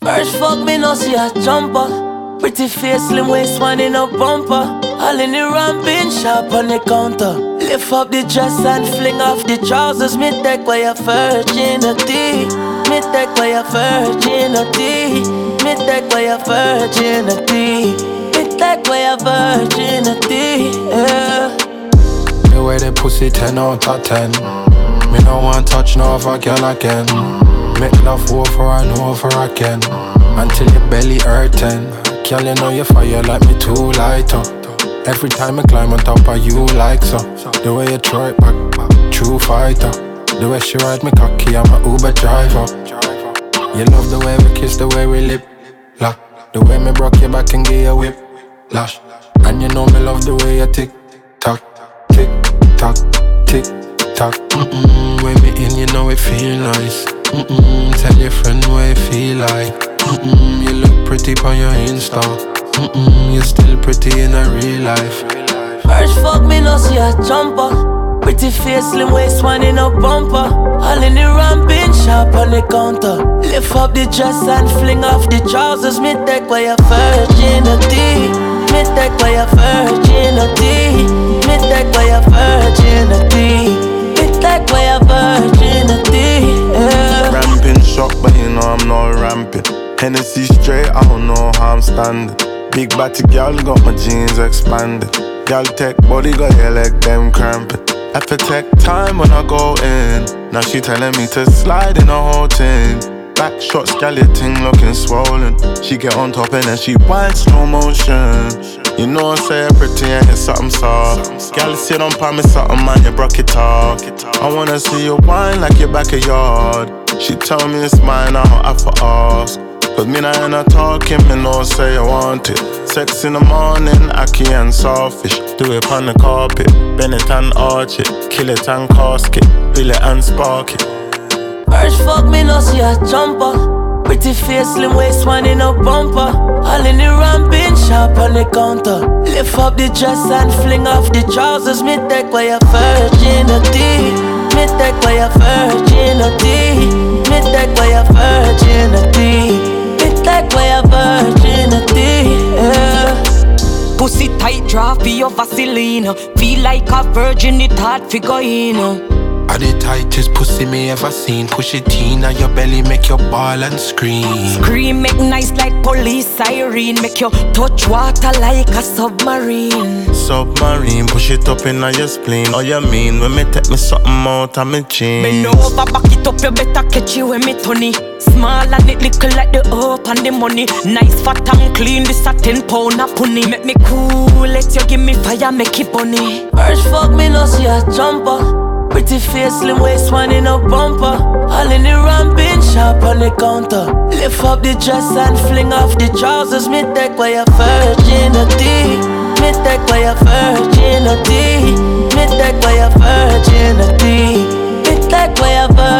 First fuck me no see a jumper. Pretty face, slim waist, one in a bumper. All in the ramping, sharp on the counter. Lift up the dress and fling off the trousers. Me take away your virginity. Me take away your virginity. Me take away your virginity. Me take away your virginity, yeah. The way they pussy 10 out of 10. Me no want touch no other girl again. Make love over and over again until your belly hurtin'. Girl, you know you fire like me too light up. Every time I climb on top of you like so. The way you throw it back, true fighter. The way she ride me cocky, I'm a Uber driver. You love the way we kiss, the way we lip lock. The way me broke your back and give you a whip lash. And you know me love the way you tick tock, tick tock, tick tock. When me in, you know it feel nice. Tell your friend what it feel like. You look pretty on your Insta. You're still pretty in a real life. First fuck me no see a jumper. Pretty face, slim waist, one in a bumper. All in the ramping, sharp on the counter. Lift up the dress and fling off the trousers. Me take away your virginity. Me take away your virginity. Me take away your virginity. Me take away your virginity, yeah. Ramping shot, but you know I'm not ramping. Hennessy straight, I don't know how I'm standing. Big body girl got my jeans expanded. Girl tech body got your leg them cramping. Have to take time when I go in. Now she telling me to slide in the whole thing. Back shots, girl your ting looking swollen. She get on top and then she whine slow motion. You know I say pretty and it's something soft. Girl sit on me something man, you broke it off. I wanna see you whine like your backyard. She tell me it's mine, I don't have to ask. Cause me nah ain't not talking, me no say I want it. Sex in the morning, ackee and sawfish. Do it on the carpet, bend it and arch it. Kill it and casket, bill it and spark it. First fuck me no see a jumper. Pretty face, slim waist, one in a bumper. All in the ramping, sharp on the counter. Lift up the dress and fling off the trousers. Me take away your virginity. Me take away your virginity. Me take away your virginity. Me take away your virginity, yeah. Pussy tight, draw for your Vaseline. Feel like a virgin, it hard to go in. I the tightest pussy me ever seen. Push it in at your belly, make your ball and scream. Scream, make nice like police siren. Make you touch water like a submarine. Submarine, push it up in your spleen. Oh you mean when me take me something out of me jeans? Bend over, back it up, you better catch you with me Tony. Small and it little like the up and the money. Nice fat and clean, this a 10 pound a pony. Make me cool, let you give me fire, make it bunny. First fuck me no see a jumper. Pretty face, slim waist, one in a bumper. All in the ramping, sharp on the counter. Lift up the dress and fling off the trousers. Me take away your virginity. Me take away your virginity. Me take away your virginity. Me take away your virginity.